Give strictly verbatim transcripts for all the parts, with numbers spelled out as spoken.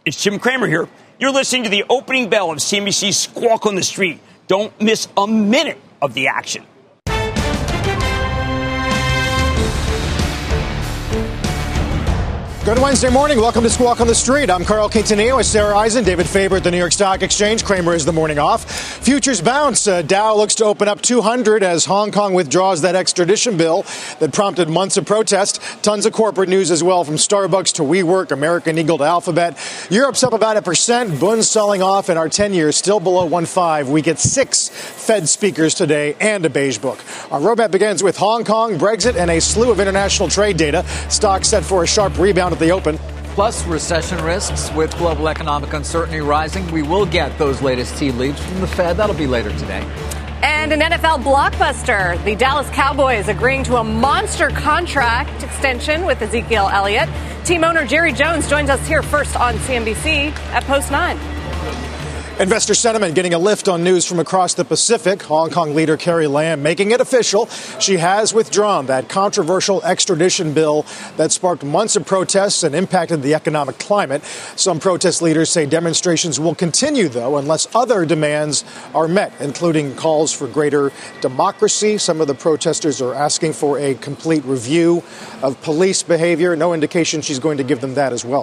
It's Jim Cramer here. You're listening to the opening bell of C N B C's Squawk on the Street. Don't miss a minute of the action. Good Wednesday morning. Welcome to Squawk on the Street. I'm Carl Quintanilla with Sarah Eisen, David Faber at the New York Stock Exchange. Cramer is the morning off. Futures bounce. Uh, Dow looks to open up two hundred as Hong Kong withdraws that extradition bill that prompted months of protest. Tons of corporate news as well, from Starbucks to WeWork, American Eagle to Alphabet. Europe's up about a percent. Bunds selling off, and our ten-year still below one point five. We get six Fed speakers today and a beige book. Our roadmap begins with Hong Kong, Brexit, and a slew of international trade data. Stocks set for a sharp rebound at the open. Plus, recession risks with global economic uncertainty rising. We will get those latest tea leaves from the Fed. That'll be later today. And an N F L blockbuster. The Dallas Cowboys agreeing to a monster contract extension with Ezekiel Elliott. Team owner Jerry Jones joins us here first on C N B C at Post nine. Investor sentiment getting a lift on news from across the Pacific. Hong Kong leader Carrie Lam making it official. She has withdrawn that controversial extradition bill that sparked months of protests and impacted the economic climate. Some protest leaders say demonstrations will continue, though, unless other demands are met, including calls for greater democracy. Some of the protesters are asking for a complete review of police behavior. No indication she's going to give them that as well.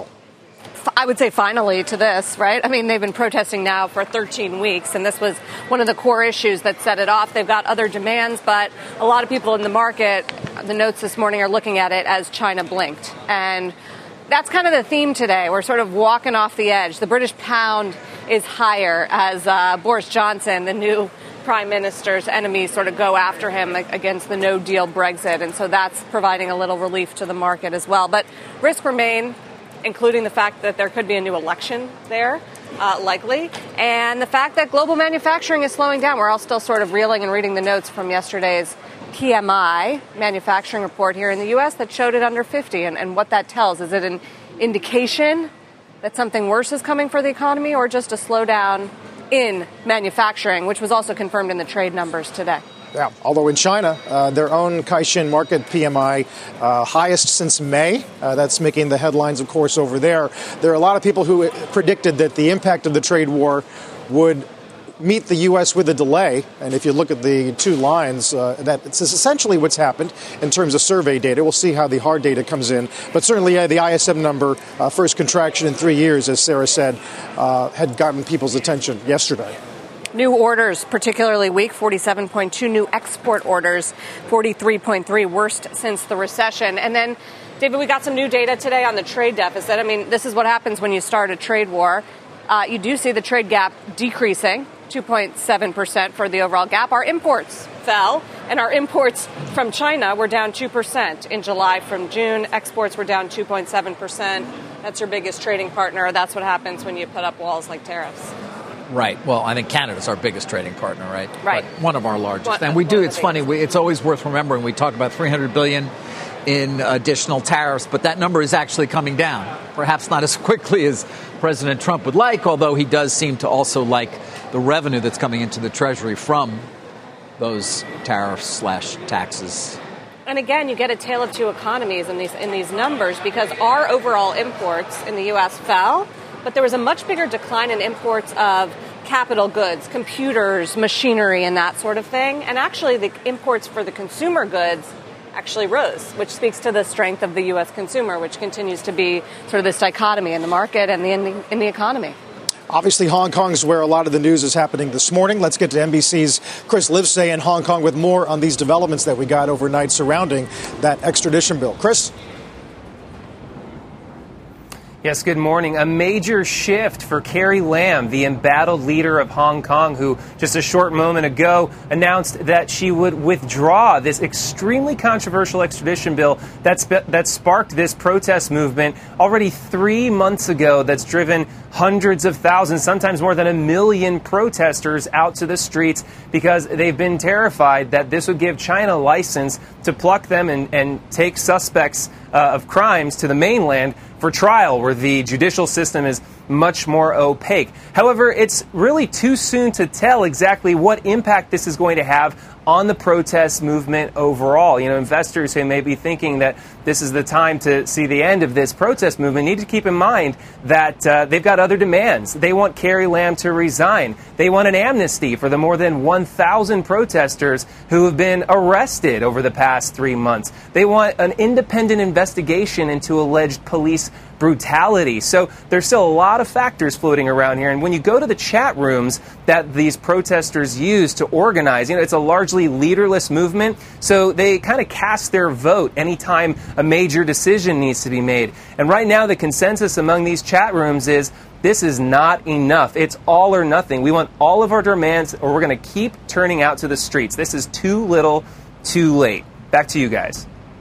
I would say finally to this, right? I mean, they've been protesting now for thirteen weeks, and this was one of the core issues that set it off. They've got other demands, but a lot of people in the market, the notes this morning are looking at it as China blinked. And that's kind of the theme today. We're sort of walking off the edge. The British pound is higher as uh, Boris Johnson, the new prime minister's enemies, sort of go after him against the no-deal Brexit. And so that's providing a little relief to the market as well. But risks remain, including the fact that there could be a new election there, uh, likely, and the fact that global manufacturing is slowing down. We're all still sort of reeling and reading the notes from yesterday's P M I manufacturing report here in the U S that showed it under fifty, and, and what that tells. Is it an indication that something worse is coming for the economy, or just a slowdown in manufacturing, which was also confirmed in the trade numbers today? Yeah, although in China, uh, their own Caixin market P M I, uh, highest since May. Uh, that's making the headlines, of course, over there. There are a lot of people who predicted that the impact of the trade war would meet the U S with a delay. And if you look at the two lines, uh, that it's essentially what's happened in terms of survey data. We'll see how the hard data comes in. But certainly, yeah, the I S M number, uh, first contraction in three years, as Sarah said, uh, had gotten people's attention yesterday. New orders particularly weak, forty-seven point two. New export orders, forty-three point three, worst since the recession. And then, David, we got some new data today on the trade deficit. I mean, this is what happens when you start a trade war. Uh, you do see the trade gap decreasing, two point seven percent for the overall gap. Our imports fell, and our imports from China were down two percent in July from June. Exports were down two point seven percent. That's your biggest trading partner. That's what happens when you put up walls like tariffs. Right. Well, I think Canada's our biggest trading partner, right? Right. But one of our largest. One, and we do, it's biggest. funny, we, it's always worth remembering, we talk about three hundred billion dollars in additional tariffs, but that number is actually coming down. Perhaps not as quickly as President Trump would like, although he does seem to also like the revenue that's coming into the Treasury from those tariffs slash taxes. And again, you get a tale of two economies in these in these numbers, because our overall imports in the U S fell, but there was a much bigger decline in imports of capital goods, computers, machinery, and that sort of thing. And actually, the imports for the consumer goods actually rose, which speaks to the strength of the U S consumer, which continues to be sort of this dichotomy in the market and the, in the, in the economy. Obviously, Hong Kong is where a lot of the news is happening this morning. Let's get to N B C's Chris Livesay in Hong Kong with more on these developments that we got overnight surrounding that extradition bill. Chris? Yes, good morning. A major shift for Carrie Lam, the embattled leader of Hong Kong, who just a short moment ago announced that she would withdraw this extremely controversial extradition bill that's, that sparked this protest movement already three months ago that's driven hundreds of thousands, sometimes more than a million protesters out to the streets because they've been terrified that this would give China a license to pluck them and, and take suspects uh, of crimes to the mainland for trial, where the judicial system is much more opaque. However, it's really too soon to tell exactly what impact this is going to have on the protest movement overall. You know, investors who may be thinking that this is the time to see the end of this protest movement need to keep in mind that uh, they've got other demands. They want Carrie Lam to resign. They want an amnesty for the more than one thousand protesters who have been arrested over the past three months. They want an independent investigation into alleged police brutality. So there's still a lot of factors floating around here. And when you go to the chat rooms that these protesters use to organize, you know, it's a largely leaderless movement. So they kind of cast their vote anytime a major decision needs to be made. And right now, the consensus among these chat rooms is this is not enough. It's all or nothing. We want all of our demands, or we're going to keep turning out to the streets. This is too little, too late. Back to you guys.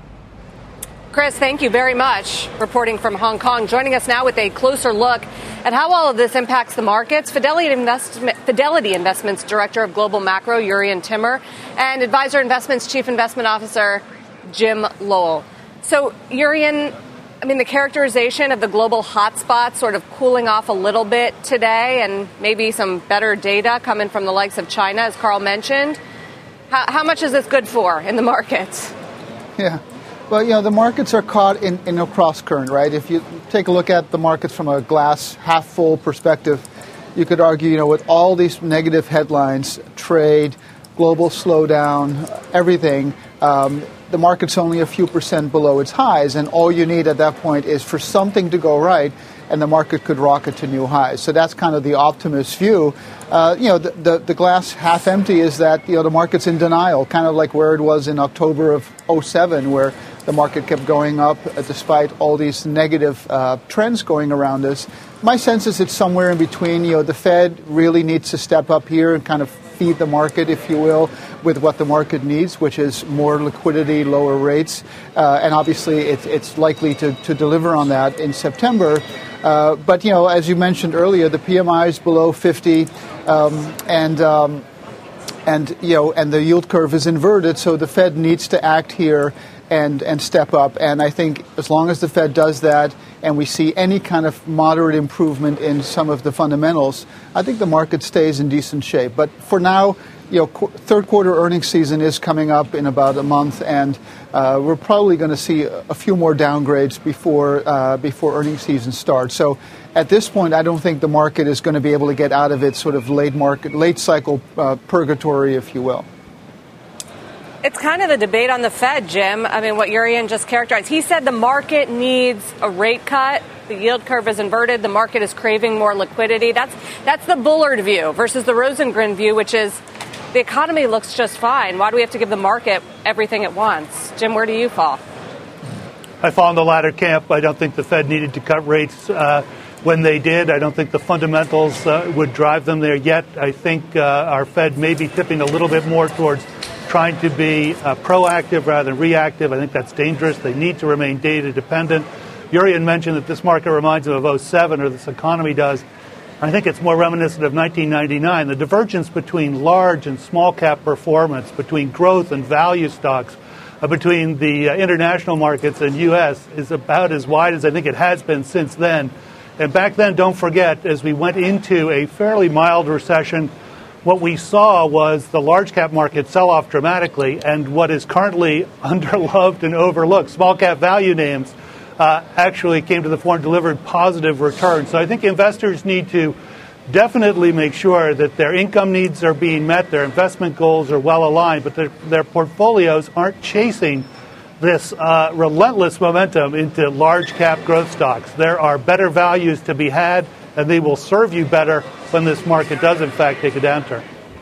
Chris, thank you very much. Reporting from Hong Kong. Joining us now with a closer look at how all of this impacts the markets, Fidelity, Investment, Fidelity Investments Director of Global Macro, Jurrien Timmer, and Advisor Investments Chief Investment Officer, Jim Lowell. So, Jurrien, I mean, the characterization of the global hotspots sort of cooling off a little bit today, and maybe some better data coming from the likes of China, as Carl mentioned. How, how much is this good for in the markets? Yeah. Well, you know, the markets are caught in, in a cross current, right? If you take a look at the markets from a glass half full perspective, you could argue, you know, with all these negative headlines, trade, global slowdown, everything, um, the market's only a few percent below its highs, and all you need at that point is for something to go right, and the market could rocket to new highs. So that's kind of the optimist view. Uh, you know, the, the, the glass half empty is that, you know, the market's in denial, kind of like where it was in October of oh seven, where the market kept going up uh, despite all these negative uh, trends going around us. My sense is it's somewhere in between. You know, the Fed really needs to step up here and kind of feed the market, if you will, with what the market needs, which is more liquidity, lower rates. Uh, and obviously, it's, it's likely to, to deliver on that in September. Uh, but, you know, as you mentioned earlier, the P M I is below fifty, um, and um, and you know, and the yield curve is inverted. So the Fed needs to act here and and step up. And I think as long as the Fed does that, and we see any kind of moderate improvement in some of the fundamentals, I think the market stays in decent shape. But for now, you know, qu- third quarter earnings season is coming up in about a month, and uh, we're probably going to see a few more downgrades before uh, before earnings season starts. So at this point, I don't think the market is going to be able to get out of its sort of late market, late cycle uh, purgatory, if you will. It's kind of the debate on the Fed, Jim. I mean, what Jurrien just characterized. He said the market needs a rate cut. The yield curve is inverted. The market is craving more liquidity. That's that's the Bullard view versus the Rosengren view, which is the economy looks just fine. Why do we have to give the market everything at once? Jim, where do you fall? I fall in the latter camp. I don't think the Fed needed to cut rates uh, when they did. I don't think the fundamentals uh, would drive them there yet. I think uh, our Fed may be tipping a little bit more towards trying to be uh, proactive rather than reactive. I think that's dangerous. They need to remain data dependent. Jurrien mentioned that this market reminds him of oh seven, or this economy does. I think it's more reminiscent of nineteen ninety-nine. The divergence between large and small cap performance, between growth and value stocks, uh, between the uh, international markets and U S is about as wide as I think it has been since then. And back then, don't forget, as we went into a fairly mild recession, what we saw was the large cap market sell off dramatically, and what is currently underloved and overlooked, small cap value names, uh, actually came to the fore and delivered positive returns. So I think investors need to definitely make sure that their income needs are being met, their investment goals are well aligned, but their, their portfolios aren't chasing this uh, relentless momentum into large cap growth stocks. There are better values to be had, and they will serve you better when this market does, in fact, take a downturn.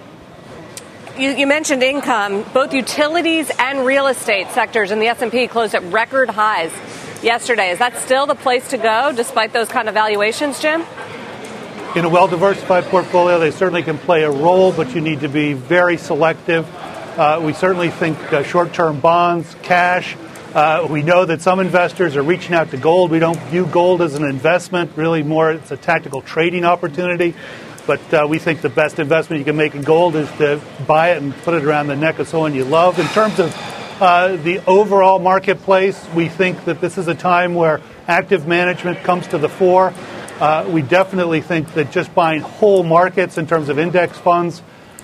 You, you mentioned income. Both utilities and real estate sectors in the S and P closed at record highs yesterday. Is that still the place to go, despite those kind of valuations, Jim? In a well-diversified portfolio, they certainly can play a role, but you need to be very selective. Uh, we certainly think uh, short-term bonds, cash. Uh, we know that some investors are reaching out to gold. We don't view gold as an investment, really more it's a tactical trading opportunity. But uh, we think the best investment you can make in gold is to buy it and put it around the neck of someone you love. In terms of uh, the overall marketplace, we think that this is a time where active management comes to the fore. Uh, we definitely think that just buying whole markets in terms of index funds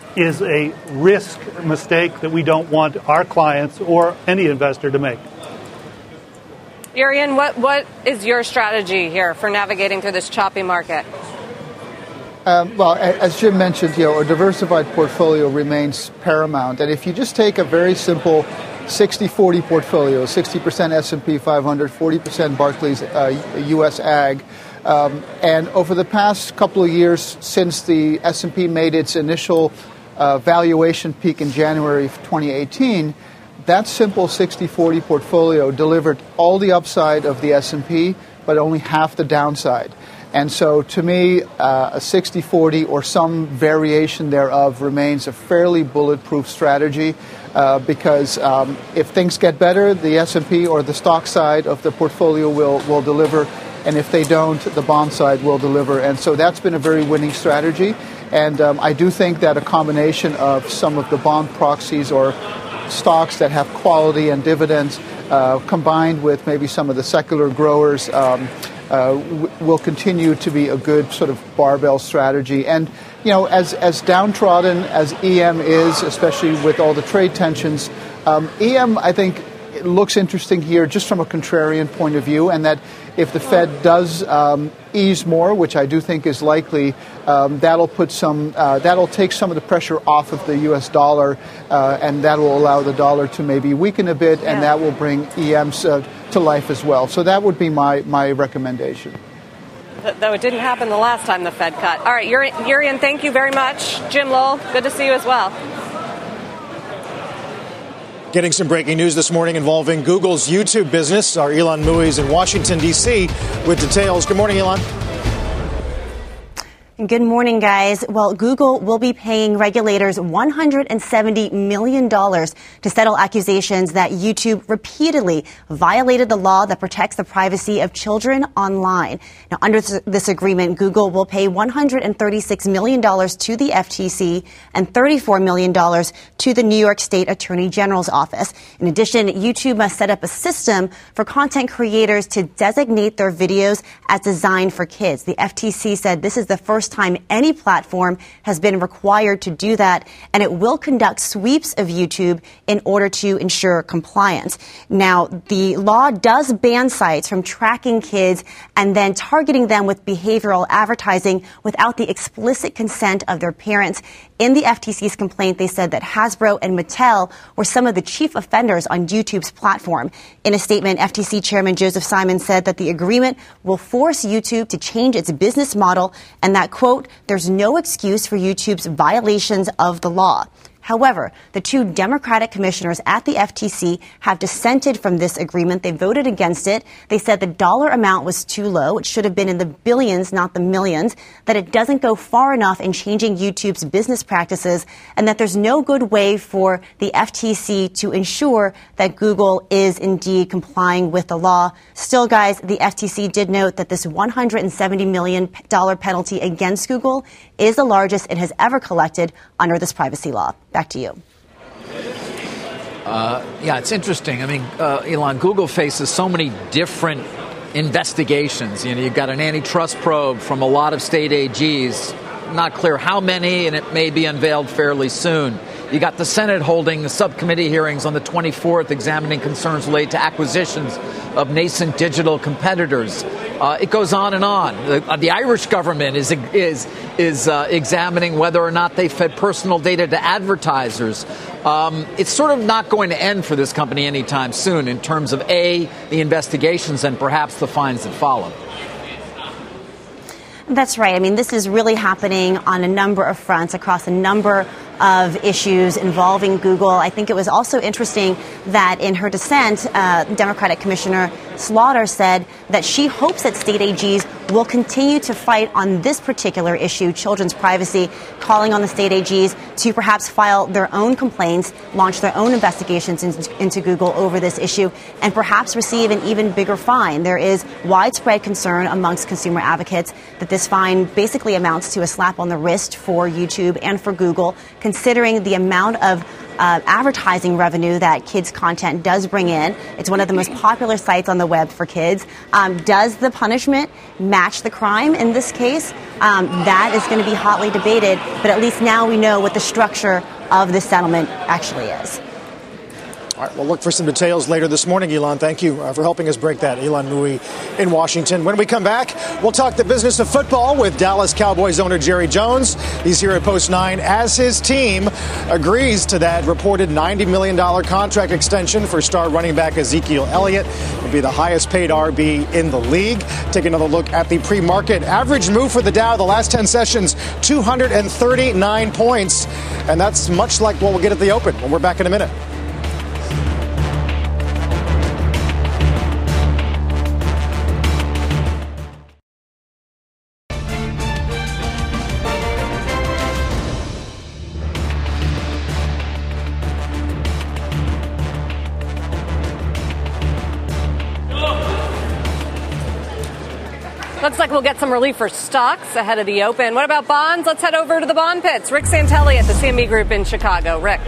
is a risk mistake that we don't want our clients or any investor to make. Jurriën, what, what is your strategy here for navigating through this choppy market? Um, well, as Jim mentioned, you know, a diversified portfolio remains paramount. And if you just take a very simple sixty forty portfolio, sixty percent S and P five hundred, forty percent Barclays uh, U S Ag, um, and over the past couple of years since the S and P made its initial uh, valuation peak in January of twenty eighteen, that simple sixty forty portfolio delivered all the upside of the S and P, but only half the downside. And so, to me, uh, a sixty forty or some variation thereof remains a fairly bulletproof strategy uh, because um, if things get better, the S and P or the stock side of the portfolio will, will deliver, and if they don't, the bond side will deliver. And so that's been a very winning strategy. And um, I do think that a combination of some of the bond proxies or stocks that have quality and dividends uh, combined with maybe some of the secular growers um, Uh, w- will continue to be a good sort of barbell strategy. And, you know, as, as downtrodden as E M is, especially with all the trade tensions, um, E M, I think, it looks interesting here just from a contrarian point of view, and that if the Fed does um, ease more, which I do think is likely, um, that'll put some, uh, that'll take some of the pressure off of the U S dollar, uh, and that will allow the dollar to maybe weaken a bit, and yeah. that will bring E Ms uh, to life as well. So that would be my, my recommendation. Though it didn't happen the last time the Fed cut. All right, Jurriën, thank you very much. Jim Lowell, good to see you as well. Getting some breaking news this morning involving Google's YouTube business. Our Ylan Mui is in Washington, D C with details. Good morning, Ylan. Good morning, guys. Well, Google will be paying regulators one hundred seventy million dollars to settle accusations that YouTube repeatedly violated the law that protects the privacy of children online. Now, under this agreement, Google will pay one hundred thirty-six million dollars to the F T C and thirty-four million dollars to the New York State Attorney General's office. In addition, YouTube must set up a system for content creators to designate their videos as designed for kids. The F T C said this is the first time any platform has been required to do that, and it will conduct sweeps of YouTube in order to ensure compliance. Now, the law does ban sites from tracking kids and then targeting them with behavioral advertising without the explicit consent of their parents. In the F T C's complaint, they said that Hasbro and Mattel were some of the chief offenders on YouTube's platform. In a statement, F T C Chairman Joseph Simon said that the agreement will force YouTube to change its business model and that, quote, there's no excuse for YouTube's violations of the law. However, the two Democratic commissioners at the F T C have dissented from this agreement. They voted against it. They said the dollar amount was too low. It should have been in the billions, not the millions, that it doesn't go far enough in changing YouTube's business practices, and that there's no good way for the F T C to ensure that Google is indeed complying with the law. Still, guys, the F T C did note that this one hundred seventy million dollars penalty against Google is the largest it has ever collected under this privacy law. Back to you. Uh, yeah, it's interesting. I mean, uh, Ylan, Google faces so many different investigations. You know, you've got an antitrust probe from a lot of state A Gs. Not clear how many, and it may be unveiled fairly soon. You got the Senate holding the subcommittee hearings on the twenty-fourth, examining concerns related to acquisitions of nascent digital competitors. Uh, it goes on and on. The, uh, the Irish government is is is uh, examining whether or not they fed personal data to advertisers. Um, it's sort of not going to end for this company anytime soon in terms of, A, the investigations and perhaps the fines that follow. That's right. I mean, this is really happening on a number of fronts across a number of issues involving Google. I think it was also interesting that in her dissent, uh, Democratic Commissioner Slaughter said that she hopes that state A Gs will continue to fight on this particular issue, children's privacy, calling on the state A Gs to perhaps file their own complaints, launch their own investigations into, into Google over this issue, and perhaps receive an even bigger fine. There is widespread concern amongst consumer advocates that this fine basically amounts to a slap on the wrist for YouTube and for Google, considering the amount of Uh, advertising revenue that kids' content does bring in. It's one of the most popular sites on the web for kids. Um, does the punishment match the crime in this case? Um, that is going to be hotly debated, but at least now we know what the structure of the settlement actually is. All right, we'll look for some details later this morning, Elon. Thank you uh, for helping us break that. Elon Mui in Washington. When we come back, we'll talk the business of football with Dallas Cowboys owner Jerry Jones. He's here at Post nine as his team agrees to that reported ninety million dollars contract extension for star running back Ezekiel Elliott. It'll be the highest paid R B in the league. Take another look at the pre-market average move for the Dow the last ten sessions, two hundred thirty-nine points. And that's much like what we'll get at the open when we're back in a minute. Looks like we'll get some relief for stocks ahead of the open. What about bonds? Let's head over to the bond pits. Rick Santelli at the C M E Group in Chicago. Rick.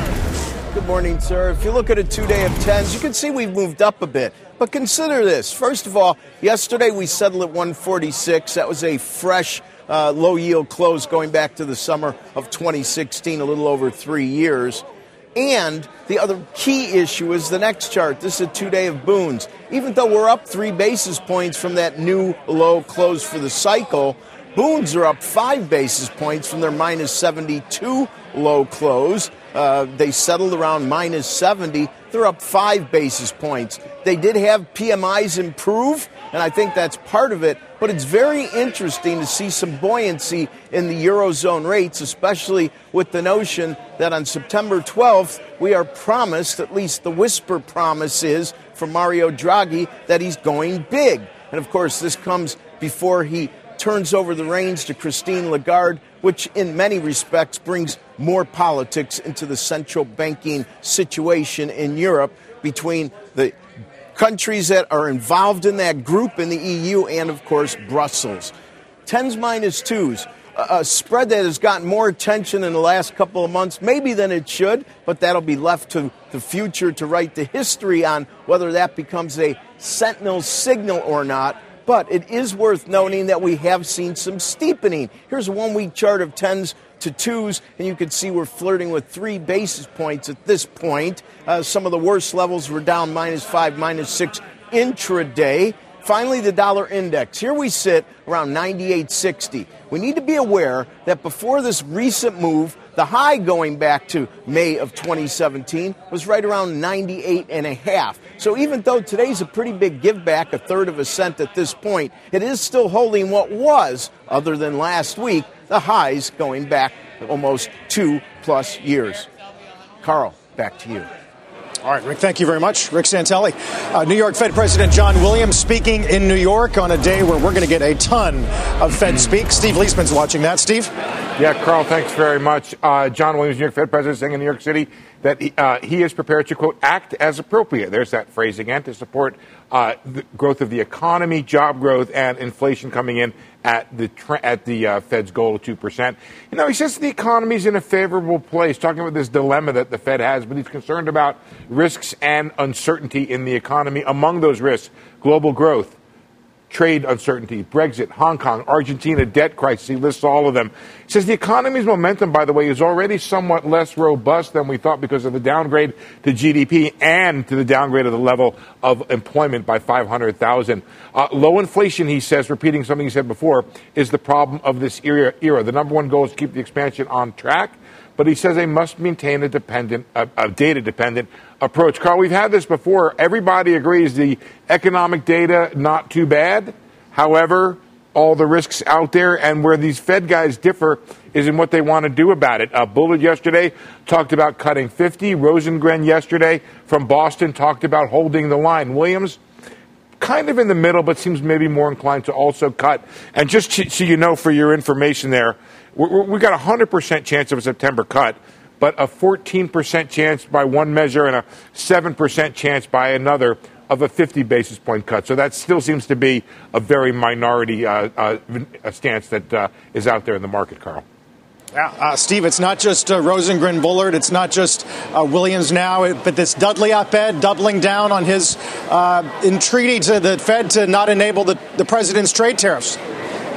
Good morning, sir. If you look at a two-day of tens, you can see we've moved up a bit. But consider this. First of all, yesterday we settled at one forty-six. That was a fresh uh, low-yield close going back to the summer of twenty sixteen, a little over three years. And the other key issue is the next chart. This is a two-day of boons. Even though we're up three basis points from that new low close for the cycle, boons are up five basis points from their minus seventy-two low close. Uh, they settled around minus seventy. They're up five basis points. They did have P M Is improve, and I think that's part of it. But it's very interesting to see some buoyancy in the Eurozone rates, especially with the notion that on September twelfth, we are promised, at least the whisper promise is from Mario Draghi, that he's going big. And, of course, this comes before he turns over the reins to Christine Lagarde, which in many respects brings more politics into the central banking situation in Europe between the countries that are involved in that group in the E U and, of course, Brussels. Tens minus twos, a spread that has gotten more attention in the last couple of months, maybe than it should, but that'll be left to the future to write the history on whether that becomes a sentinel signal or not. But it is worth noting that we have seen some steepening. Here's a one-week chart of tens to twos, and you can see we're flirting with three basis points at this point. Uh, some of the worst levels were down minus five, minus six intraday. Finally, the dollar index. Here we sit around ninety-eight sixty. We need to be aware that before this recent move, the high going back to May of twenty seventeen was right around ninety-eight and a half. So even though today's a pretty big give back, a third of a cent at this point, it is still holding what was, other than last week, the highs going back almost two plus years. Carl, back to you. All right, Rick, thank you very much. Rick Santelli. Uh, New York Fed President John Williams speaking in New York on a day where we're going to get a ton of Fed speak. Steve Leisman's watching that. Steve? Yeah, Carl, thanks very much. Uh, John Williams, New York Fed President, saying in New York City that he, uh, he is prepared to, quote, act as appropriate. There's that phrase again, to support uh, the growth of the economy, job growth, and inflation coming in at the tra- at the uh, Fed's goal of two percent. You know, he says the economy's in a favorable place, talking about this dilemma that the Fed has, but he's concerned about risks and uncertainty in the economy. Among those risks, global growth, trade uncertainty, Brexit, Hong Kong, Argentina, debt crisis. He lists all of them. He says the economy's momentum, by the way, is already somewhat less robust than we thought because of the downgrade to G D P and to the downgrade of the level of employment by five hundred thousand. Uh, low inflation, he says, repeating something he said before, is the problem of this era. era. The number one goal is to keep the expansion on track. But he says they must maintain a dependent, a, a data-dependent approach. Carl, we've had this before. Everybody agrees the economic data, not too bad. However, all the risks out there, and where these Fed guys differ is in what they want to do about it. Uh, Bullard yesterday talked about cutting fifty. Rosengren yesterday from Boston talked about holding the line. Williams, kind of in the middle, but seems maybe more inclined to also cut. And just so you know, for your information there, we've got a one hundred percent chance of a September cut, but a fourteen percent chance by one measure and a seven percent chance by another of a fifty basis point cut. So that still seems to be a very minority uh, uh, stance that uh, is out there in the market, Carl. Yeah, uh, Steve, it's not just uh, Rosengren, Bullard. It's not just uh, Williams now, but this Dudley op-ed doubling down on his uh, entreaty to the Fed to not enable the, the president's trade tariffs.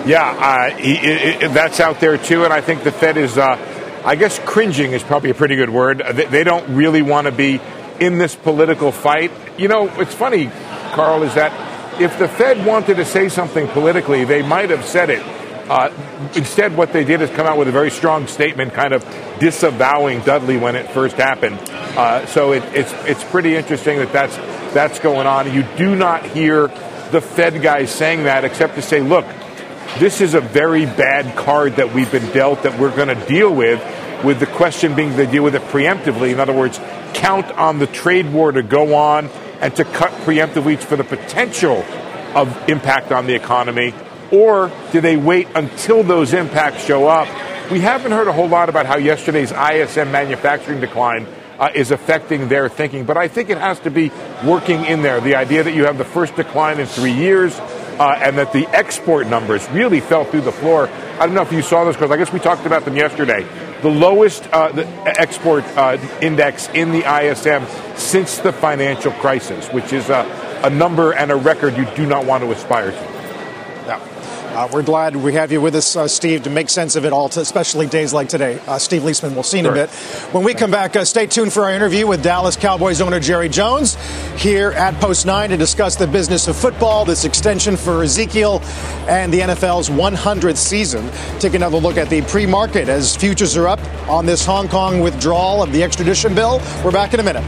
Yeah, uh, he, it, it, that's out there, too. And I think the Fed is, uh, I guess, cringing is probably a pretty good word. They, they don't really want to be in this political fight. You know, it's funny, Carl, is that if the Fed wanted to say something politically, they might have said it. Uh, instead, what they did is come out with a very strong statement kind of disavowing Dudley when it first happened. Uh, so it, it's it's pretty interesting that that's, that's going on. You do not hear the Fed guys saying that except to say, look, this is a very bad card that we've been dealt that we're going to deal with, with the question being to deal with it preemptively. In other words, count on the trade war to go on and to cut preemptively for the potential of impact on the economy. Or do they wait until those impacts show up? We haven't heard a whole lot about how yesterday's I S M manufacturing decline uh, is affecting their thinking, but I think it has to be working in there. The idea that you have the first decline in three years uh, and that the export numbers really fell through the floor. I don't know if you saw this, because I guess we talked about them yesterday. The lowest uh, the export uh, index in the I S M since the financial crisis, which is a, a number and a record you do not want to aspire to. Yeah. Uh, we're glad we have you with us, uh, Steve, to make sense of it all, to, especially days like today. Uh, Steve Leisman, we'll see in sure. a bit. When we come back, uh, stay tuned for our interview with Dallas Cowboys owner Jerry Jones here at Post nine to discuss the business of football, this extension for Ezekiel, and the N F L's one hundredth season. Take another look at the pre-market as futures are up on this Hong Kong withdrawal of the extradition bill. We're back in a minute.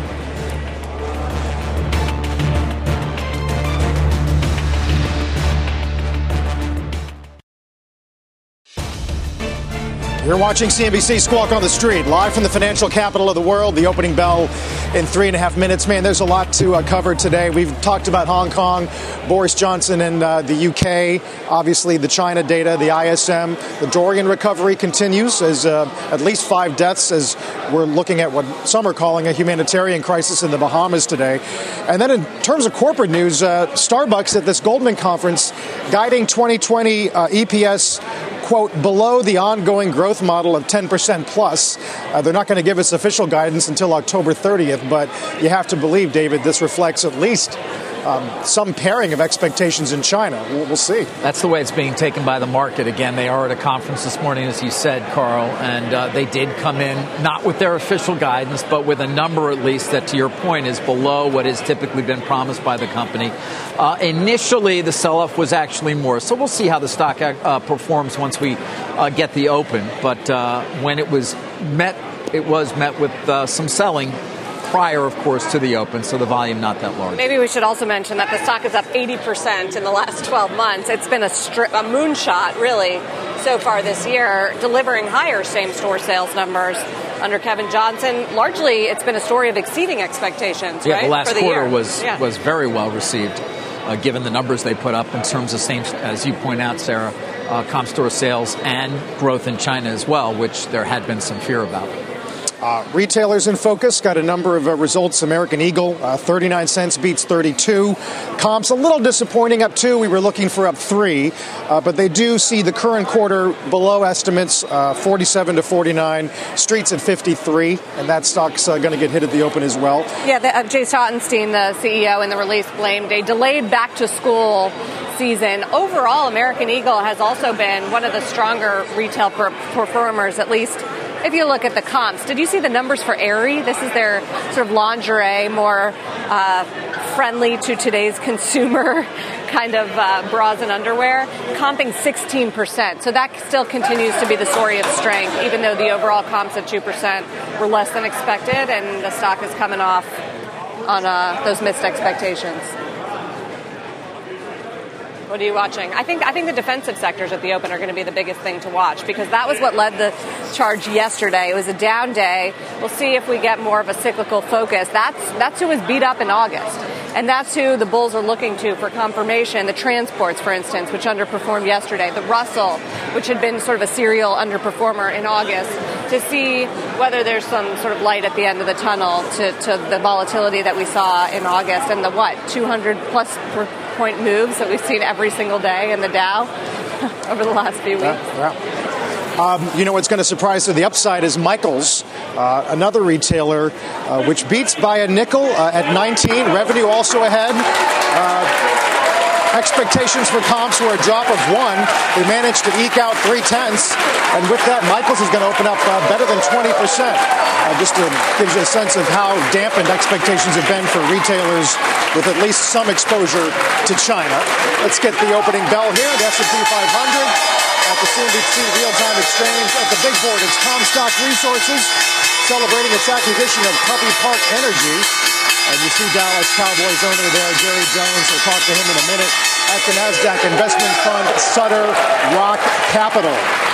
You're watching C N B C Squawk on the Street, live from the financial capital of the world. The opening bell in three and a half minutes. Man, there's a lot to uh, cover today. We've talked about Hong Kong, Boris Johnson and uh, the U K, obviously the China data, the I S M. The Dorian recovery continues as uh, at least five deaths as we're looking at what some are calling a humanitarian crisis in the Bahamas today. And then in terms of corporate news, uh, Starbucks at this Goldman conference guiding twenty twenty uh, E P S, quote, below the ongoing growth model of ten percent plus. Uh, they're not going to give us official guidance until October thirtieth, but you have to believe, David, this reflects at least um, some pairing of expectations in China. We'll, we'll see. That's the way it's being taken by the market. Again, they are at a conference this morning, as you said, Carl, and uh, they did come in not with their official guidance, but with a number at least that, to your point, is below what has typically been promised by the company. Uh, initially, the sell-off was actually more. So we'll see how the stock uh, performs once we uh, get the open. But uh, when it was met, it was met with uh, some selling prior, of course, to the open. So the volume not that large. Maybe we should also mention that the stock is up eighty percent in the last twelve months. It's been a, stri- a moonshot, really, so far this year, delivering higher same-store sales numbers under Kevin Johnson. Largely, it's been a story of exceeding expectations, yeah, right? The last For the quarter year. was yeah. was very well received. Uh, given the numbers they put up in terms of same, as you point out, Sarah, uh, comp store sales and growth in China as well, which there had been some fear about. Uh, retailers in focus got a number of uh, results. American Eagle, uh, thirty-nine cents beats thirty-two. Comps a little disappointing, up two. We were looking for up three, uh, but they do see the current quarter below estimates, uh, forty-seven to forty-nine. Streets at fifty-three, and that stock's uh, going to get hit at the open as well. Yeah, the, uh, Jay Schottenstein, the C E O, in the release blamed a delayed back-to-school season. Overall, American Eagle has also been one of the stronger retail per- performers, at least if you look at the comps. Did you see the numbers for Aerie? This is their sort of lingerie, more uh, friendly to today's consumer kind of uh, bras and underwear, comping sixteen percent. So that still continues to be the story of strength, even though the overall comps at two percent were less than expected, and the stock is coming off on uh, those missed expectations. What are you watching? I think I think the defensive sectors at the open are going to be the biggest thing to watch, because that was what led the charge yesterday. It was a down day. We'll see if we get more of a cyclical focus. That's that's who was beat up in August. And that's who the bulls are looking to for confirmation. The transports, for instance, which underperformed yesterday. The Russell, which had been sort of a serial underperformer in August, to see whether there's some sort of light at the end of the tunnel to, to the volatility that we saw in August and the, what, two hundred plus per point moves that we've seen every single day in the Dow over the last few weeks. Yeah, yeah. Um, you know what's going to surprise to the upside is Michaels, uh, another retailer, uh, which beats by a nickel uh, at nineteen. Revenue also ahead. Uh, Expectations for comps were a drop of one. They managed to eke out three tenths. And with that, Michaels is going to open up uh, better than twenty percent. Uh, just to give you a sense of how dampened expectations have been for retailers with at least some exposure to China. Let's get the opening bell here. The S and P five hundred at the C N B C Real-Time Exchange. At the big board, it's Comstock Resources celebrating its acquisition of Covey Park Energy. And you see Dallas Cowboys owner there, Jerry Jones. We'll talk to him in a minute. At the NASDAQ investment fund, Sutter Rock Capital.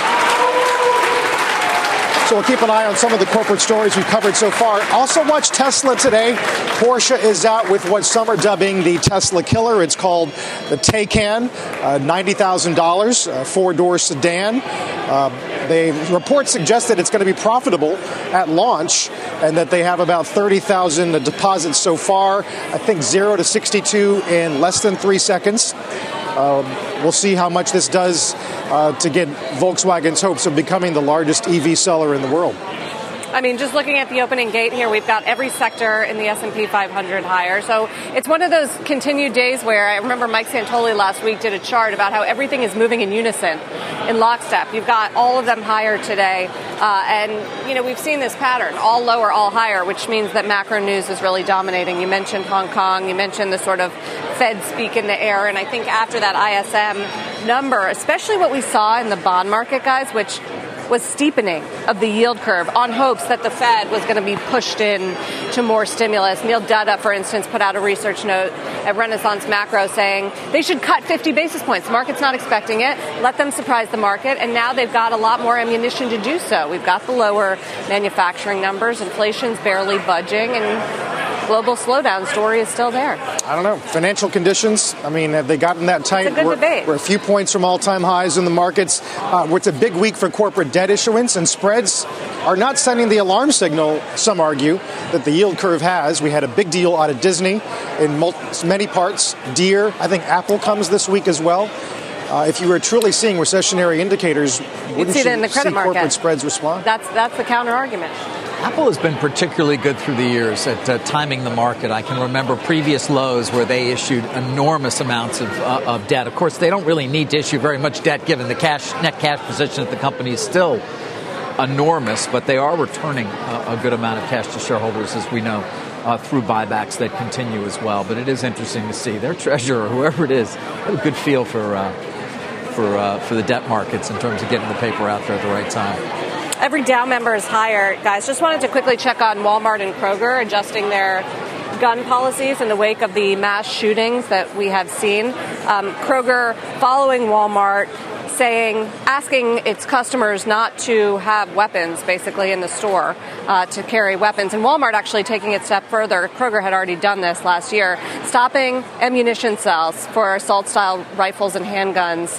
So we'll keep an eye on some of the corporate stories we've covered so far. Also watch Tesla today. Porsche is out with what some are dubbing the Tesla killer. It's called the Taycan, uh, ninety thousand dollars, uh, four-door sedan. Uh, they reports suggest that it's going to be profitable at launch and that they have about thirty thousand deposits so far. I think zero to sixty-two in less than three seconds. Um, we'll see how much this does uh, to get Volkswagen's hopes of becoming the largest E V seller in the world. I mean, just looking at the opening gate here, we've got every sector in the S and P five hundred higher. So it's one of those continued days where I remember Mike Santoli last week did a chart about how everything is moving in unison, in lockstep. You've got all of them higher today. Uh, and, you know, we've seen this pattern, all lower, all higher, which means that macro news is really dominating. You mentioned Hong Kong. You mentioned the sort of Fed speak in the air. And I think after that I S M number, especially what we saw in the bond market, guys, which was steepening of the yield curve on hopes that the Fed was going to be pushed in to more stimulus. Neil Dutta, for instance, put out a research note at Renaissance Macro saying they should cut fifty basis points. The market's not expecting it. Let them surprise the market. And now they've got a lot more ammunition to do so. We've got the lower manufacturing numbers. Inflation's barely budging. And global slowdown story is still there. I don't know. Financial conditions, I mean, have they gotten that tight? It's a good we're, debate. We're a few points from all-time highs in the markets. Uh, it's a big week for corporate debt issuance, and spreads are not sending the alarm signal, some argue, that the yield curve has. We had a big deal out of Disney in multi- many parts. Deere, I think Apple comes this week as well. Uh, if you were truly seeing recessionary indicators, wouldn't see you that in the credit see market. Corporate spreads respond? That's that's the counter argument. Apple has been particularly good through the years at uh, timing the market. I can remember previous lows where they issued enormous amounts of, uh, of debt. Of course, they don't really need to issue very much debt given the cash net cash position of the company is still enormous, but they are returning a, a good amount of cash to shareholders, as we know, uh, through buybacks that continue as well. But it is interesting to see their treasurer, whoever it is, have a good feel for uh, for uh, for the debt markets in terms of getting the paper out there at the right time. Every Dow member is higher. Guys, just wanted to quickly check on Walmart and Kroger adjusting their gun policies in the wake of the mass shootings that we have seen. Um, Kroger following Walmart, saying, asking its customers not to have weapons, basically, in the store, uh, to carry weapons. And Walmart actually taking it a step further. Kroger had already done this last year, stopping ammunition sales for assault-style rifles and handguns.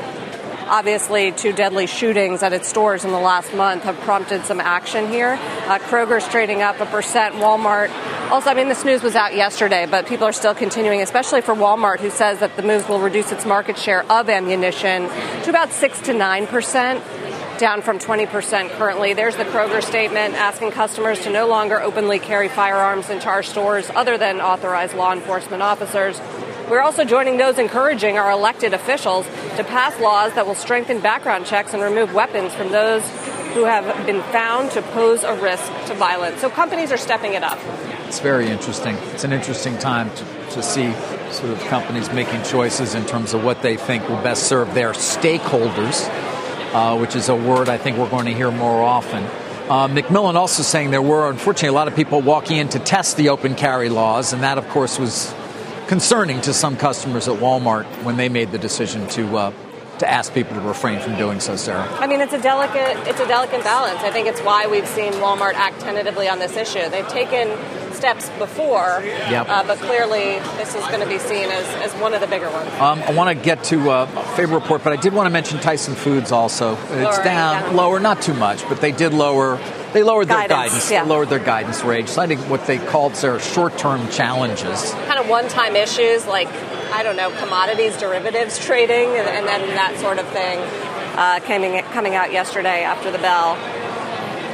Obviously, two deadly shootings at its stores in the last month have prompted some action here. Uh, Kroger's trading up a percent. Walmart, also, I mean, this news was out yesterday, but people are still continuing, especially for Walmart, who says that the moves will reduce its market share of ammunition to about six to nine percent, down from twenty percent currently. There's the Kroger statement asking customers to no longer openly carry firearms into our stores other than authorized law enforcement officers. We're also joining those encouraging our elected officials to pass laws that will strengthen background checks and remove weapons from those who have been found to pose a risk to violence. So companies are stepping it up. It's very interesting. It's an interesting time to, to see sort of companies making choices in terms of what they think will best serve their stakeholders, uh, which is a word I think we're going to hear more often. Uh, Macmillan also saying there were, unfortunately, a lot of people walking in to test the open carry laws, and that, of course, was concerning to some customers at Walmart when they made the decision to uh, to ask people to refrain from doing so, Sarah. I mean, it's a delicate it's a delicate balance. I think it's why we've seen Walmart act tentatively on this issue. They've taken steps before, yep. uh, but clearly this is going to be seen as, as one of the bigger ones. Um, I want to get to uh, a favor report, but I did want to mention Tyson Foods also. It's Lowering down, down, lower, not too much, but they did lower. They lowered guidance, their guidance. Yeah. They lowered their guidance range, citing what they called their short-term challenges. Kind of one-time issues like, I don't know, commodities, derivatives trading, and, and then that sort of thing uh, coming coming out yesterday after the bell.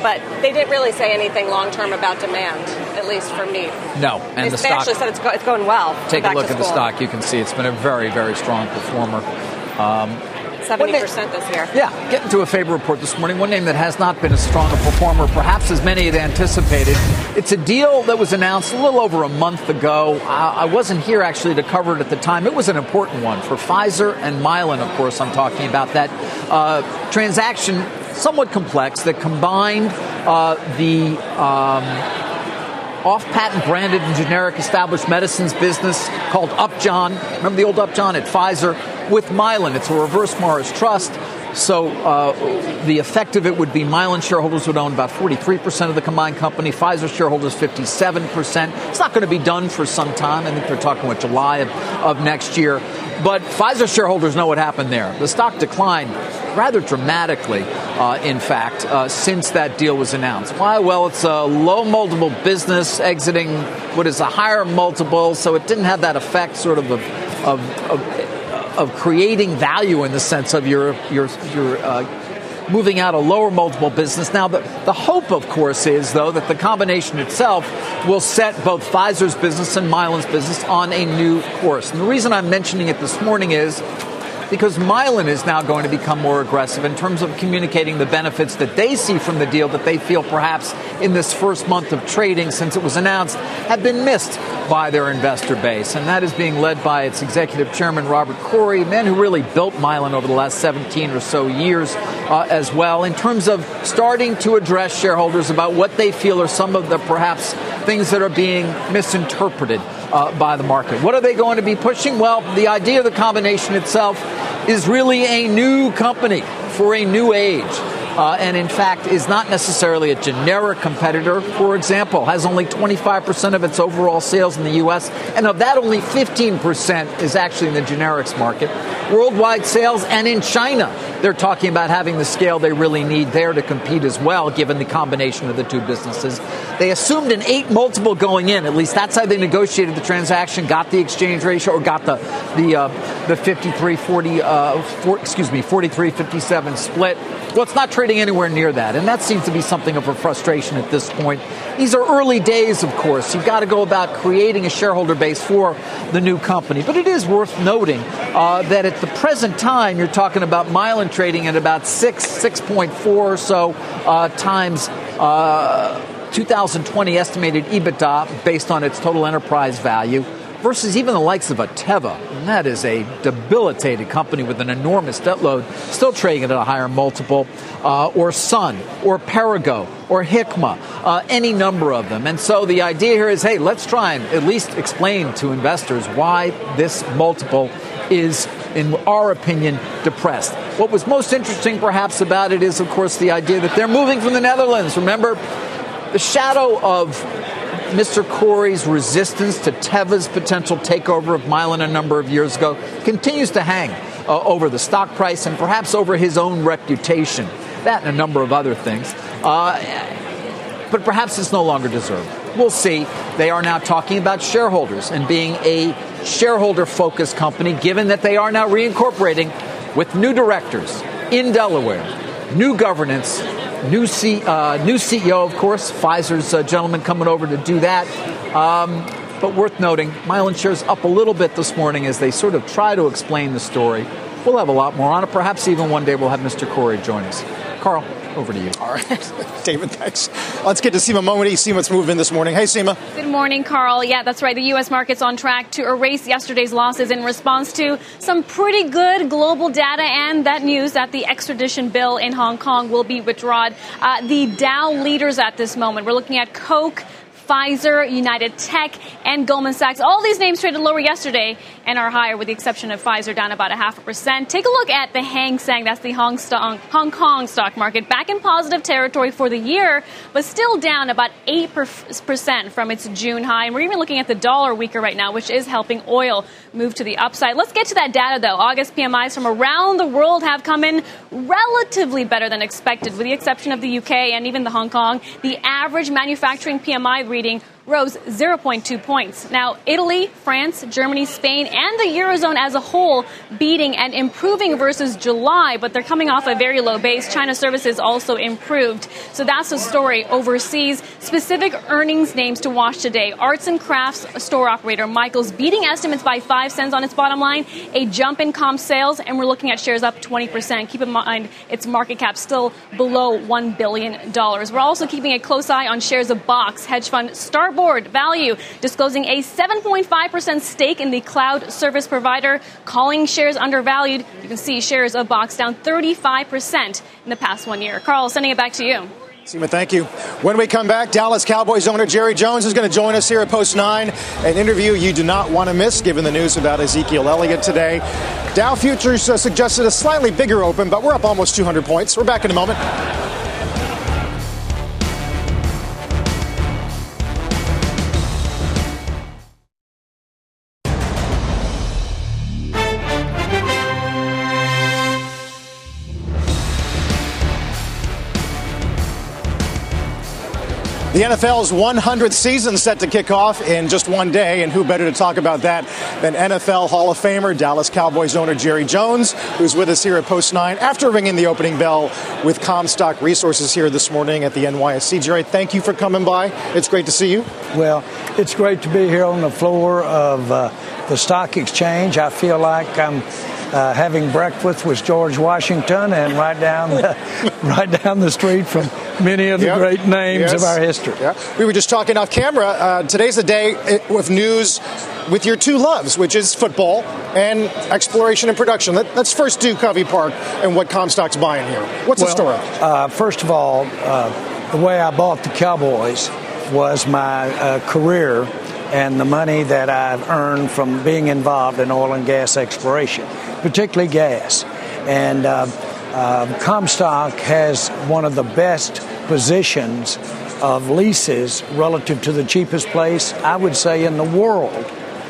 but they didn't really say anything long-term about demand, at least for meat. No, and they, the they stock actually said it's, go, it's going well. Take a look at the school. stock. You can see it's been a very, very strong performer. Um, seventy percent this year. Yeah, getting to a favor report this morning. One name that has not been as strong a performer, perhaps as many had anticipated. It's a deal that was announced a little over a month ago. I, I wasn't here actually to cover it at the time. It was an important one for Pfizer and Mylan, of course, I'm talking about. That uh, transaction, somewhat complex, that combined uh, the um, off-patent branded and generic established medicines business called Upjohn. Remember the old Upjohn at Pfizer? With Mylan. It's a reverse Morris trust. So uh, the effect of it would be Mylan shareholders would own about forty-three percent of the combined company. Pfizer shareholders fifty-seven percent. It's not going to be done for some time. I think they're talking about July of, of next year. But Pfizer shareholders know what happened there. The stock declined rather dramatically, uh, in fact, uh, since that deal was announced. Why? Well, it's a low multiple business exiting what is a higher multiple, so it didn't have that effect sort of of, of, of of creating value in the sense of your your your uh, moving out a lower multiple business. Now, the, the hope, of course, is, though, that the combination itself will set both Pfizer's business and Mylan's business on a new course. And the reason I'm mentioning it this morning is because Mylan is now going to become more aggressive in terms of communicating the benefits that they see from the deal that they feel perhaps in this first month of trading since it was announced have been missed by their investor base. And that is being led by its executive chairman, Robert Corey, a man who really built Mylan over the last seventeen or so years uh, as well, in terms of starting to address shareholders about what they feel are some of the perhaps things that are being misinterpreted Uh, by the market. What are they going to be pushing? Well, the idea of the combination itself is really a new company for a new age. Uh, and in fact is not necessarily a generic competitor. For example, has only twenty-five percent of its overall sales in the U S, and of that only fifteen percent is actually in the generics market. Worldwide sales, and in China, they're talking about having the scale they really need there to compete as well, given the combination of the two businesses. They assumed an eight multiple going in. At least that's how they negotiated the transaction, got the exchange ratio, or got the the uh, the fifty-three forty, uh, four, excuse me, forty-three fifty-seven split. Well, it's not trading anywhere near that, and that seems to be something of a frustration at this point. These are early days, of course. You've got to go about creating a shareholder base for the new company. But it is worth noting uh, that at the present time, you're talking about Mylan trading at about six, six point four or so uh, times uh, two thousand twenty estimated EBITDA based on its total enterprise value, versus even the likes of a Teva. And that is a debilitated company with an enormous debt load, still trading at a higher multiple, uh, or Sun, or Perrigo, or Hikma, uh, any number of them. And so the idea here is, hey, let's try and at least explain to investors why this multiple is, in our opinion, depressed. What was most interesting, perhaps, about it is, of course, the idea that they're moving from the Netherlands. Remember, the shadow of Mister Corey's resistance to Teva's potential takeover of Mylan a number of years ago continues to hang uh, over the stock price and perhaps over his own reputation. That and a number of other things. Uh, but perhaps it's no longer deserved. We'll see. They are now talking about shareholders and being a shareholder-focused company, given that they are now reincorporating with new directors in Delaware, new governance, New C, uh, new C E O, of course. Pfizer's uh, gentleman coming over to do that. Um, but worth noting, Mylan shares up a little bit this morning as they sort of try to explain the story. We'll have a lot more on it. Perhaps even one day we'll have Mister Corey join us. Carl, over to you. All right. David, thanks. Let's get to Seema Momedy. Seema's moving this morning. Hey, Seema. Good morning, Carl. Yeah, that's right. The U S market's on track to erase yesterday's losses in response to some pretty good global data and that news that the extradition bill in Hong Kong will be withdrawn. Uh, the Dow leaders at this moment, we're looking at Coke, Pfizer, United Tech, and Goldman Sachs. All these names traded lower yesterday and are higher, with the exception of Pfizer, down about a half a percent. Take a look at the Hang Seng. That's the Hong, stock, Hong Kong stock market. Back in positive territory for the year, but still down about eight percent from its June high. And we're even looking at the dollar weaker right now, which is helping oil move to the upside. Let's get to that data, though. August P M Is from around the world have come in relatively better than expected, with the exception of the U K and even the Hong Kong. The average manufacturing P M I reading rose zero point two points. Now, Italy, France, Germany, Spain, and the Eurozone as a whole beating and improving versus July, but they're coming off a very low base. China services also improved. So that's the story overseas. Specific earnings names to watch today. Arts and crafts store operator Michaels beating estimates by five cents on its bottom line, a jump in comp sales, and we're looking at shares up twenty percent. Keep in mind its market cap still below one billion dollars. We're also keeping a close eye on shares of Box. Hedge fund Starboard Value disclosing a seven point five percent stake in the cloud service provider, calling shares undervalued. You can see shares of Box down thirty-five percent in the past one year. Carl, sending it back to you. Seema, thank you. When we come back, Dallas Cowboys owner Jerry Jones is going to join us here at Post nine. An interview you do not want to miss, given the news about Ezekiel Elliott today. Dow futures uh, suggested a slightly bigger open, but we're up almost two hundred points. We're back in a moment. The N F L's one hundredth season set to kick off in just one day, and who better to talk about that than N F L Hall of Famer, Dallas Cowboys owner Jerry Jones, who's with us here at Post nine after ringing the opening bell with Comstock Resources here this morning at the N Y S C. Jerry, thank you for coming by. It's great to see you. Well, it's great to be here on the floor of uh, the stock exchange. I feel like I'm Uh, having breakfast with George Washington and right down the, right down the street from many of the yep. great names yes. of our history. Yeah. We were just talking off camera. Uh, today's a day of news with your two loves, which is football and exploration and production. Let, let's first do Covey Park and what Comstock's buying here. What's well, the story? Uh, first of all, uh, the way I bought the Cowboys was my uh, career and the money that I've earned from being involved in oil and gas exploration, particularly gas. And uh, uh, Comstock has one of the best positions of leases relative to the cheapest place, I would say, in the world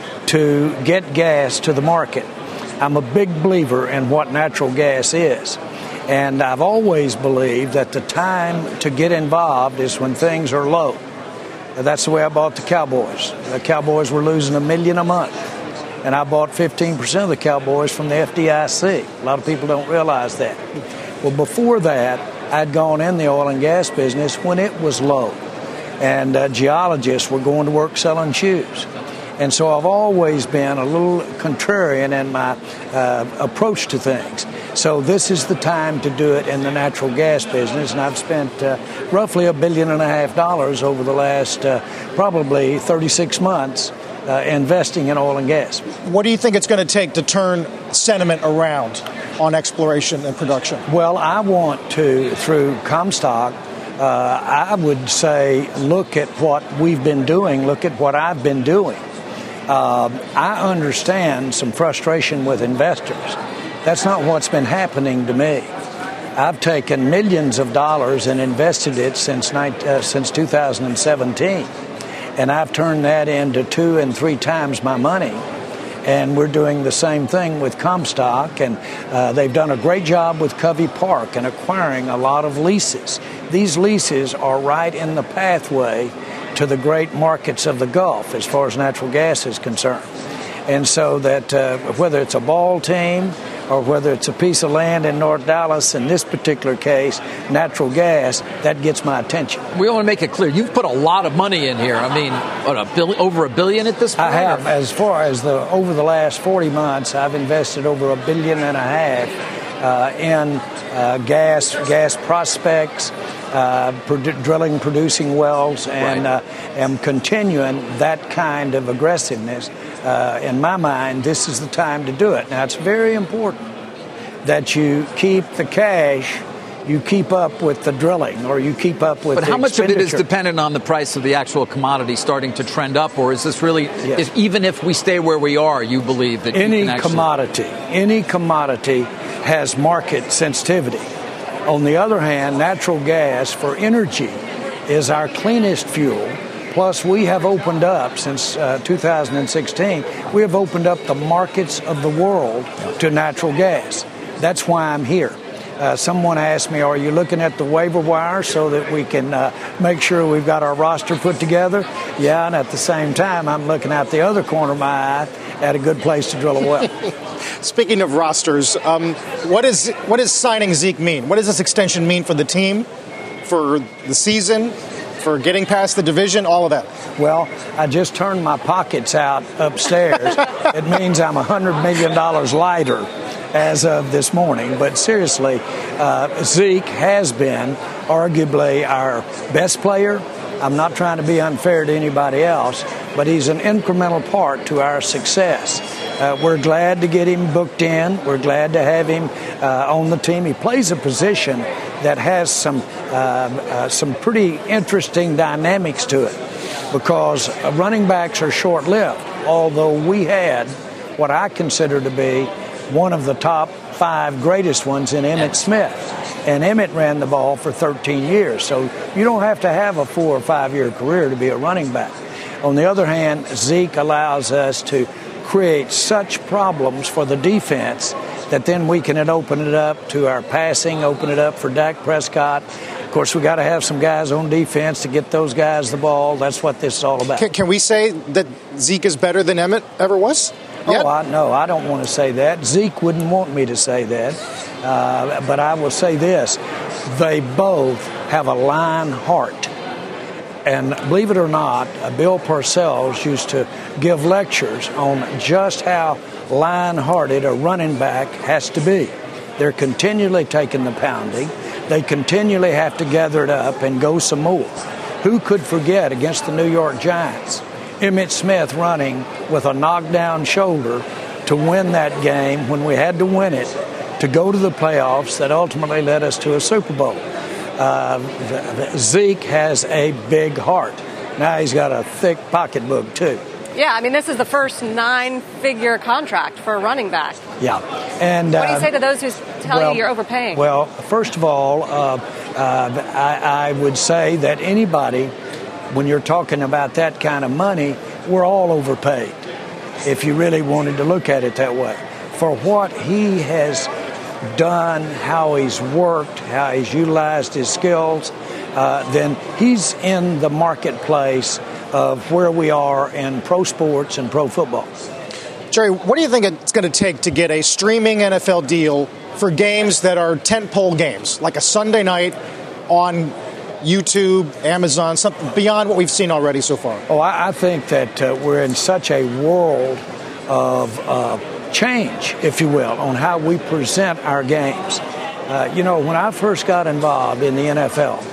to get gas to the market. I'm a big believer in what natural gas is. And I've always believed that the time to get involved is when things are low. That's the way I bought the Cowboys. The Cowboys were losing a million a month, and I bought fifteen percent of the Cowboys from the F D I C. A lot of people don't realize that. Well, before that, I'd gone in the oil and gas business when it was low, and uh, geologists were going to work selling shoes. And so I've always been a little contrarian in my uh, approach to things. So this is the time to do it in the natural gas business, and I've spent uh, roughly a billion and a half dollars over the last uh, probably thirty-six months uh, investing in oil and gas. What do you think it's going to take to turn sentiment around on exploration and production? Well, I want to, through Comstock, uh, I would say look at what we've been doing, look at what I've been doing. Uh, I understand some frustration with investors. That's not what's been happening to me. I've taken millions of dollars and invested it since uh, since two thousand seventeen, and I've turned that into two and three times my money. And we're doing the same thing with Comstock, and uh, they've done a great job with Covey Park and acquiring a lot of leases. These leases are right in the pathway to the great markets of the Gulf as far as natural gas is concerned. And so that uh, whether it's a ball team or whether it's a piece of land in North Dallas, in this particular case, natural gas, that gets my attention. We want to make it clear. You've put a lot of money in here. I mean, what, a bill, over a billion at this point? I have. As far as the over the last forty months, I've invested over a billion and a half uh, in uh, gas, gas prospects, Uh, produ- drilling, producing wells, and right. uh, am continuing that kind of aggressiveness. Uh, in my mind, this is the time to do it. Now, it's very important that you keep the cash, you keep up with the drilling, or you keep up with But the how much of it is expenditure. dependent on the price of the actual commodity starting to trend up, or is this really, Yes. if, even if we stay where we are, you believe that Any you can actually... commodity, any commodity has market sensitivity. On the other hand, natural gas for energy is our cleanest fuel. Plus, we have opened up, since uh, two thousand sixteen, we have opened up the markets of the world to natural gas. That's why I'm here. Uh, someone asked me, are you looking at the waiver wire so that we can uh, make sure we've got our roster put together? Yeah, and at the same time, I'm looking out the other corner of my eye at a good place to drill a well. Speaking of rosters, um, what is what does signing Zeke mean? What does this extension mean for the team, for the season, for getting past the division, all of that? Well, I just turned my pockets out upstairs. It means I'm one hundred million dollars lighter as of this morning. But seriously, uh, Zeke has been arguably our best player. I'm not trying to be unfair to anybody else, but he's an incremental part to our success. Uh, we're glad to get him booked in. We're glad to have him uh, on the team. He plays a position that has some uh, uh, some pretty interesting dynamics to it, because uh, running backs are short-lived, although we had what I consider to be one of the top five greatest ones in Emmitt Smith. And Emmitt ran the ball for thirteen years, so you don't have to have a four or five-year career to be a running back. On the other hand, Zeke allows us to create such problems for the defense that then we can open it up to our passing, open it up for Dak Prescott. Of course, we got to have some guys on defense to get those guys the ball. That's what this is all about. Can, can we say that Zeke is better than Emmitt ever was? Yet? Oh, I, no, I don't want to say that. Zeke wouldn't want me to say that. Uh, but I will say this. They both have a lion heart. And believe it or not, uh, Bill Parcells used to give lectures on just how lion-hearted a running back has to be. They're continually taking the pounding. They continually have to gather it up and go some more. Who could forget against the New York Giants, Emmitt Smith running with a knockdown shoulder to win that game when we had to win it, to go to the playoffs that ultimately led us to a Super Bowl. Uh, Zeke has a big heart. Now he's got a thick pocketbook, too. Yeah, I mean, this is the first nine-figure contract for a running back. Yeah. And what do you uh, say to those who tell well, you you're overpaying? Well, first of all, uh, uh, I, I would say that anybody, when you're talking about that kind of money, we're all overpaid, if you really wanted to look at it that way. For what he has done, how he's worked, how he's utilized his skills, uh, then he's in the marketplace of where we are in pro sports and pro football. Jerry, what do you think it's going to take to get a streaming N F L deal for games that are tentpole games, like a Sunday night on YouTube, Amazon, something beyond what we've seen already so far? Oh, I, I think that uh, we're in such a world of uh, change, if you will, on how we present our games. Uh, you know, when I first got involved in the N F L,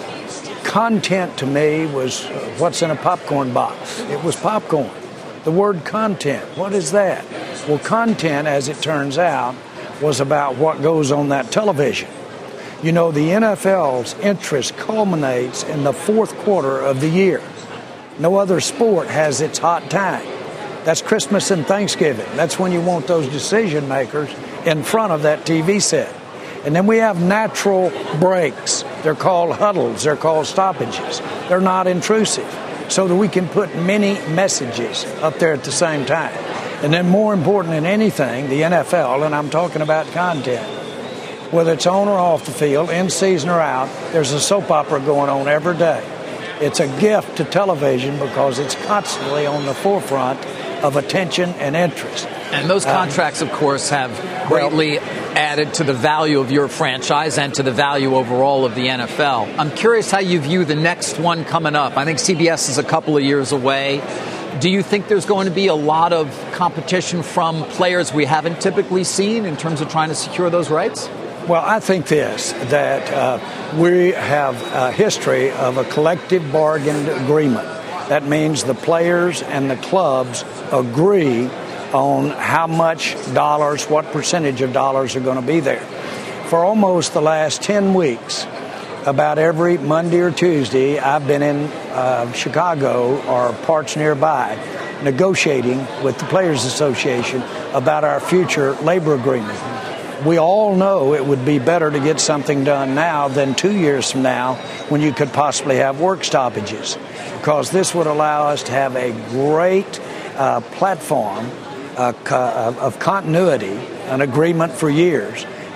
content to me was uh, what's in a popcorn box. It was popcorn. The word content, what is that? Well, content, as it turns out, was about what goes on that television. You know, the N F L's interest culminates in the fourth quarter of the year. No other sport has its hot time. That's Christmas and Thanksgiving. That's when you want those decision makers in front of that T V set. And then we have natural breaks. They're called huddles. They're called stoppages. They're not intrusive, so that we can put many messages up there at the same time. And then more important than anything, the N F L, and I'm talking about content, whether it's on or off the field, in season or out, there's a soap opera going on every day. It's a gift to television because it's constantly on the forefront of attention and interest. And those contracts, um, of course, have greatly well, added to the value of your franchise and to the value overall of the N F L. I'm curious how you view the next one coming up. I think C B S is a couple of years away. Do you think there's going to be a lot of competition from players we haven't typically seen in terms of trying to secure those rights? Well, I think this, that uh, we have a history of a collective bargain agreement. That means the players and the clubs agree on how much dollars, what percentage of dollars are going to be there. For almost the last ten weeks, about every Monday or Tuesday, I've been in uh, Chicago or parts nearby negotiating with the Players Association about our future labor agreement. We all know it would be better to get something done now than two years from now when you could possibly have work stoppages, because this would allow us to have a great uh, platform uh, co- of continuity, an agreement for years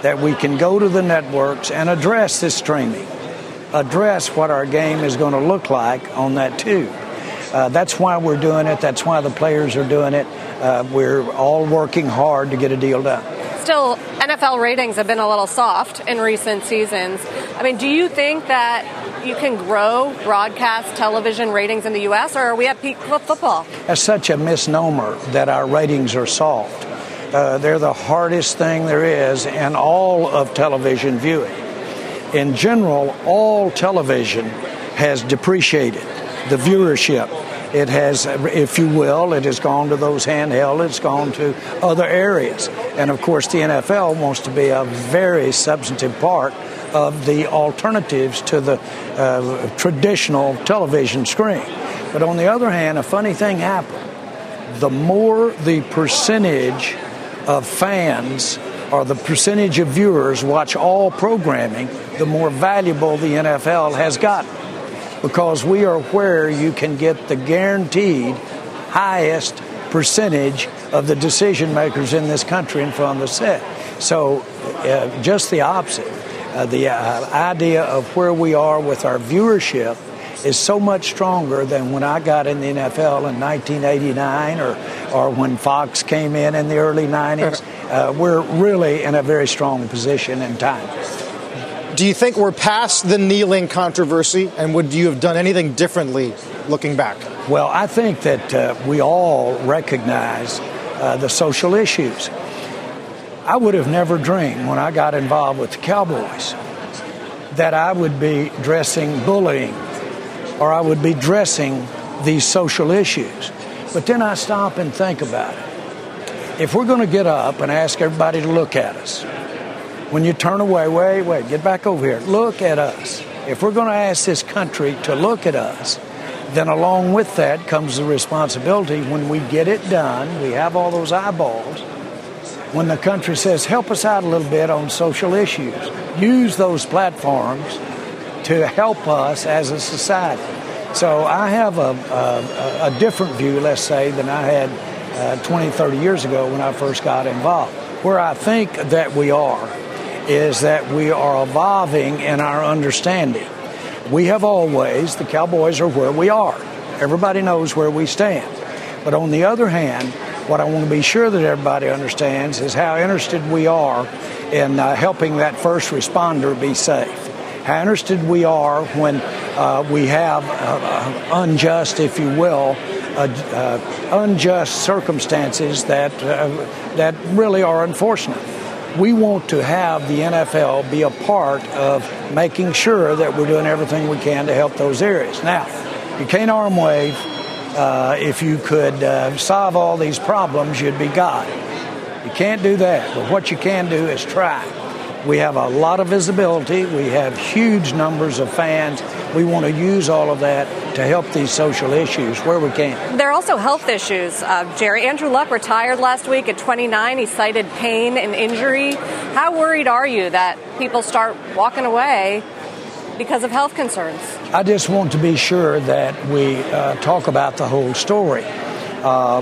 that we can go to the networks and address this streaming, address what our game is going to look like on that tube. Uh, that's why we're doing it. That's why the players are doing it. Uh, we're all working hard to get a deal done. Still, N F L ratings have been a little soft in recent seasons. I mean, do you think that you can grow broadcast television ratings in the U S, or are we at peak football? That's such a misnomer that our ratings are soft. Uh, they're the hardest thing there is in all of television viewing. In general, all television has depreciated the viewership. It has, if you will, it has gone to those handheld, it's gone to other areas. And of course, the N F L wants to be a very substantive part of the alternatives to the uh, traditional television screen. But on the other hand, a funny thing happened. The more the percentage of fans or the percentage of viewers watch all programming, the more valuable the N F L has gotten. Because we are where you can get the guaranteed highest percentage of the decision makers in this country in front of the set. So uh, just the opposite. Uh, the uh, idea of where we are with our viewership is so much stronger than when I got in the N F L in nineteen eighty-nine or, or when Fox came in in the early nineties. Uh, we're really in a very strong position in time. Do you think we're past the kneeling controversy, and would you have done anything differently looking back? Well, I think that uh, we all recognize uh, the social issues. I would have never dreamed when I got involved with the Cowboys that I would be addressing bullying or I would be addressing these social issues. But then I stop and think about it. If we're going to get up and ask everybody to look at us, when you turn away, wait, wait, get back over here. Look at us. If we're going to ask this country to look at us, then along with that comes the responsibility when we get it done, we have all those eyeballs, when the country says, help us out a little bit on social issues, use those platforms to help us as a society. So I have a, a, a different view, let's say, than I had uh, twenty, thirty years ago when I first got involved. Where I think that we are is that we are evolving in our understanding. We have always, the Cowboys are where we are. Everybody knows where we stand. But on the other hand, what I want to be sure that everybody understands is how interested we are in uh, helping that first responder be safe. How interested we are when uh, we have uh, unjust, if you will, uh, uh, unjust circumstances that uh, that really are unfortunate. We want to have the N F L be a part of making sure that we're doing everything we can to help those areas. Now, you can't arm wave. Uh, if you could uh, solve all these problems, you'd be God. You can't do that. But what you can do is try. We have a lot of visibility. We have huge numbers of fans. We want to use all of that to help these social issues where we can. There are also health issues. Uh, Jerry, Andrew Luck retired last week at twenty-nine. He cited pain and injury. How worried are you that people start walking away because of health concerns? I just want to be sure that we uh, talk about the whole story. Uh,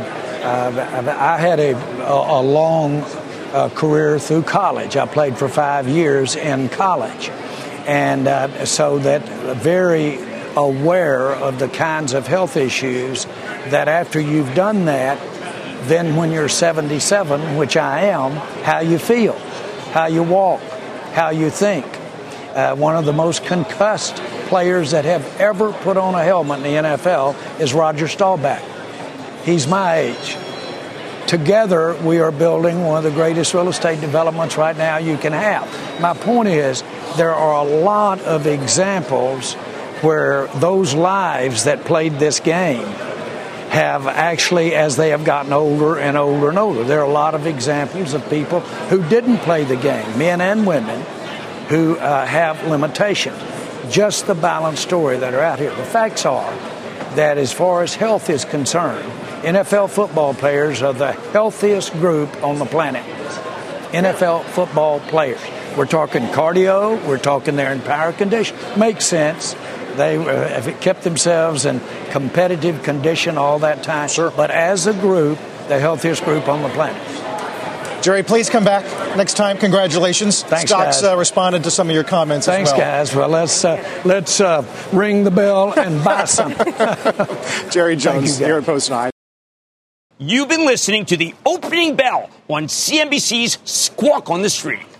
I had a, a long uh, career through college. I played for five years in college. And uh, so that very aware of the kinds of health issues that after you've done that, then when you're seventy-seven, which I am, how you feel, how you walk, how you think. Uh, one of the most concussed players that have ever put on a helmet in the N F L is Roger Staubach. He's my age. Together, we are building one of the greatest real estate developments right now you can have. My point is, there are a lot of examples where those lives that played this game have actually, as they have gotten older and older and older, there are a lot of examples of people who didn't play the game, men and women, who uh, have limitations. Just the balanced story that are out here. The facts are that as far as health is concerned, N F L football players are the healthiest group on the planet. N F L football players. We're talking cardio, we're talking their entire condition. Makes sense. They uh, have kept themselves in competitive condition all that time. Sure. But as a group, the healthiest group on the planet. Jerry, please come back next time. Congratulations. Thanks, Stocks guys. Uh, responded to some of your comments Thanks, as well. guys. Well, let's uh, let's uh, ring the bell and buy something. Jerry Jones you, here at Post nine. You've been listening to the Opening Bell on C N B C's Squawk on the Street.